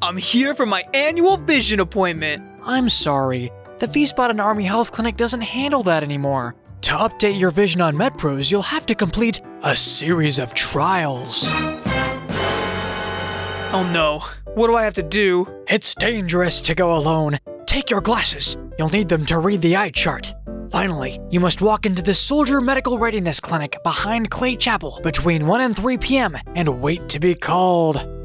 I'm here for my annual vision appointment. I'm sorry. The V-Spot Army Health Clinic doesn't handle that anymore. To update your vision on MedPros, you'll have to complete a series of trials. Oh no, what do I have to do? It's dangerous to go alone. Take your glasses. You'll need them to read the eye chart. Finally, you must walk into the Soldier Medical Readiness Clinic behind Clay Chapel between 1 and 3 p.m. and wait to be called.